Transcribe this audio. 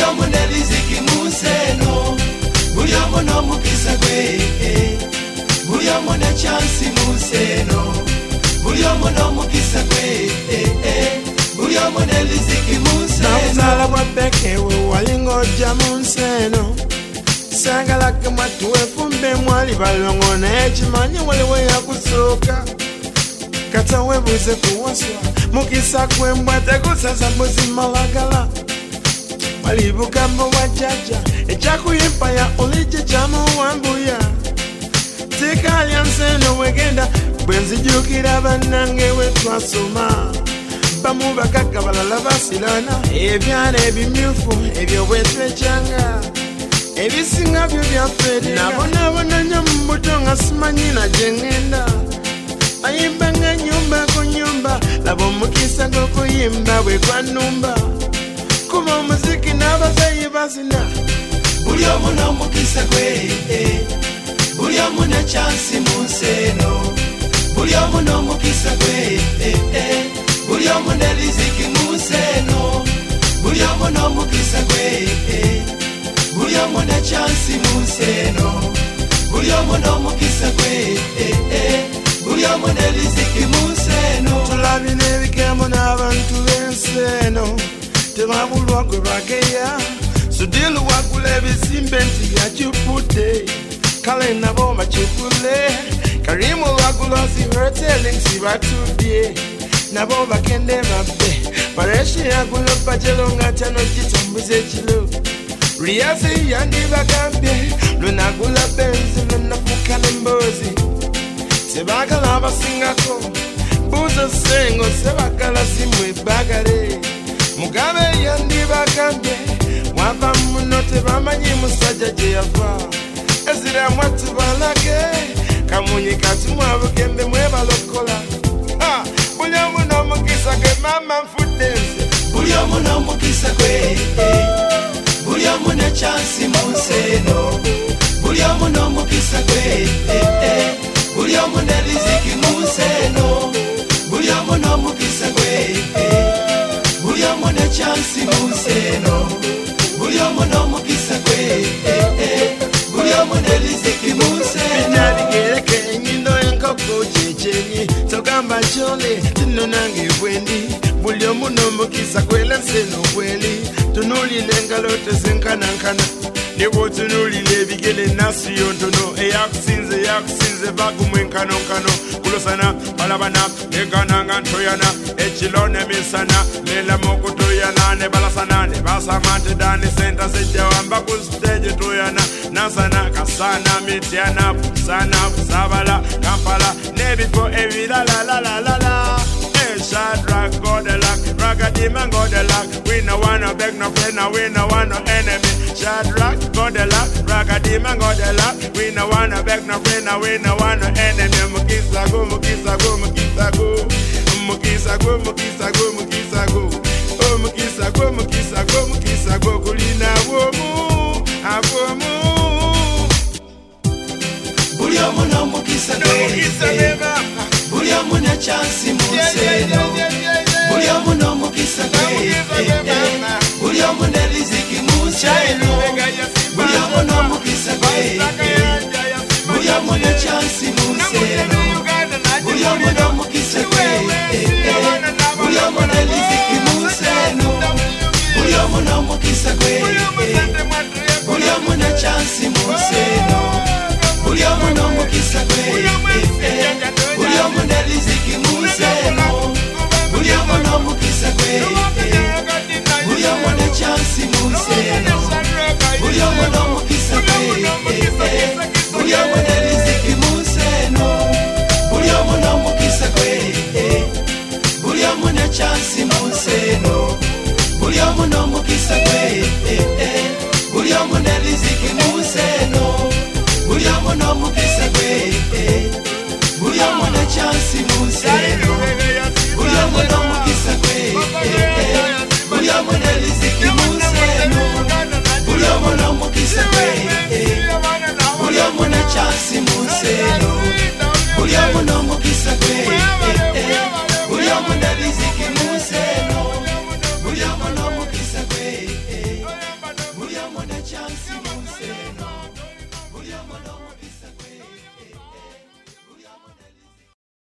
omu neliziki museno, buli omu n'omukisa gwe, buli omu ne chansi museno, buli omu n'omukisa gwe, buli omu neliziki museno. Nakuzala bwa bekewe walinga ojja munseno, sagala mwatu wefumbe mwali balongo naye kimanyi waliwo yakusooka. Kata webuze kuwaswa mukisa kwembwa tegusaza muzimalagala. Walibuka mbo wajaja ekyakuyimpa ya olije kyamuwambuya. Tekalya nseno wegenda bwenzijukira bannange wetwasoma. Bamu bakaka balala basilana ebyana ebimyufu ebyo bwetwekyanga. Ebisinga byo byaffe nabonabona nnyo mu buto nga simanyi na gye ngenda. Ayimba nga nyumba ku nyumba, laba omukisa gw'okuyimba bwe gwanumba. Kuba omuziki n'abazayi bazina, buli omu n'omukisa gwe, buli omu ne chansi museno, buli omu n'omukisa gwe, buli omu ne riziki museno, buli omu n'omukisa gwe, buli omu ne chansi museno, buli omu n'omukisa gwe, buli omu ne riziki museno. tulabina ebikemo n'abantu b'enseno, tebabulwa gwe bageya. Sudilu wagula ebizimbe nti yakifudde, kale nabo bakigule. Karimu wagula zihoteli nti batudde, nabo bagende babbe. Pareshi yagula bajelo nga tano gitambuza ekilo. Riyazi yandibagambye lwenagula benzi lwenafuka n'emboozi. Sebagala abasingako buuza sengo, sebagala zimwe bagale. Mugabe yandibagambye wava muno tebamanyi musajja gye yava. Ezira mwatu balage kamunyi kati mwabugembe mwebalokola. Buli omu n'omukisa gwe mama nfudde nze, buli omu n'omukisa gwe, buli omu ne chansi museno, buli omu n'omukisa gwe, buli omu ne riziki museno, buli omu n'omukisa gwe, buli omu ne chansi museno, buli omu n'omukisa gwe, buli omu ne riziki museno. Binaligereke enyindo enkoko kyekyenyi, togamba kyole tino nange bwendi. Buli omu n'omukisa gwela nseno bweli. Tunulile engalo tezenkanankana, ne bw'otunuulira ebigere nasi yontono. Eyakusinze bagumwenkanonkano, kulosana balabana negananga ntoyana, ekiro nemisana nelamu okutoyana, ne balasana ne basama nti dani senta zijja wamba ku stage toyana. Nansana kasana mityana busana busabala Kampala n'ebifo ebirala la. Shadrach, God the luck, Ragadima, God the luck. We no wanna beg no friend, we no want no enemy. Shadrach, God the luck, Ragadima, God the luck. We no wanna beg no friend, we no want no enemy. Mukisa go, Mukisa go, Mukisa go, Mukisa go, Mukisa go, Mukisa go. Oh, Mukisa go, Mukisa go, Mukisa go. Kulina womu, awomu. Buli omu n'omukisa gwe, buli omu ne chansi museno, buli omu n'omukisa gwe, buli omu ne riziki museno, buli omu n'omukisa gwe, buli omu ne chansi museno, buli omu n'omukisa gwe, buli omu ne riziki museno, buli omu n'omukisa gwe, buli omu ne chansi museno, buli omu n'omukisa gwe, buli omu ne riziki museno, buli omu n'omukisa gwe, buli omu ne chansi museno, buli omu n'omukisa gwe, buli omu ne riziki museno, buli omu n'omukisa gwe, buli omu ne chansi museno, buli omu n'omukisa gwe, buli omu ne riziki museno, buli omu n'omukisa gwe, buli omu ne chansi